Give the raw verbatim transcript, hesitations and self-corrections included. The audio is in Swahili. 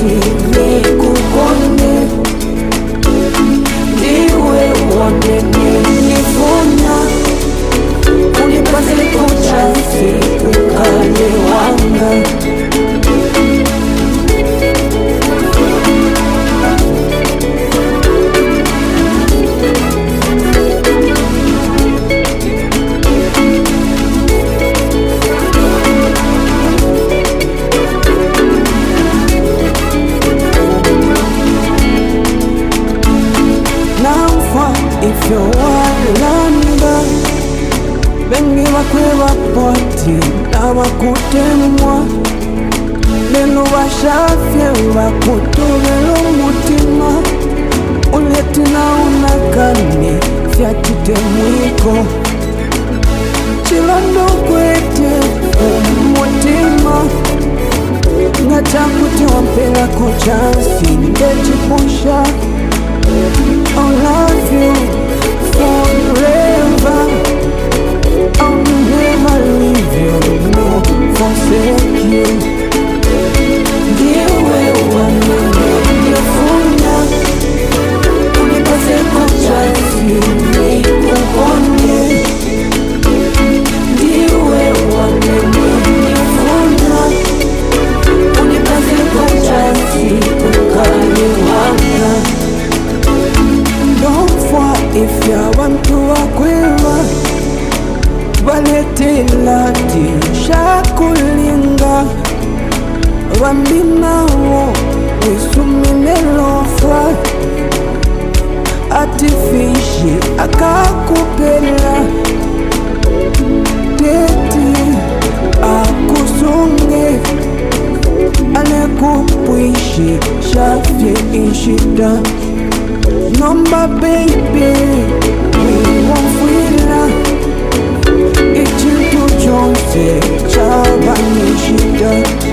nikukone, ndiwe wote nilifuna, unipate kuchasi ukale wanga. If you want lamba, bengi wakwe wapoti na wakutemwa, neno washafye wakutubelo mutima, uletina unakani fyatite mwiko, chilondo kwete umutima, ngatakuti wampela kuchansi ndejipusha. I'll love you forever. I'll never leave you, no, forsake you. Ndiwe wananifuna, unipate kuchasi nikukone, ndiwe wananifuna, unipate kuchasi ukale wanga. Don't fall if you want to akwiwa, walete lati shakulinga, wambinawo wisuminelofa, atifishi akakupela, teti akusunge, anekupwishi shafye ishida. Number baby, we won't feel it. It's you to Jones, Chabani Shida.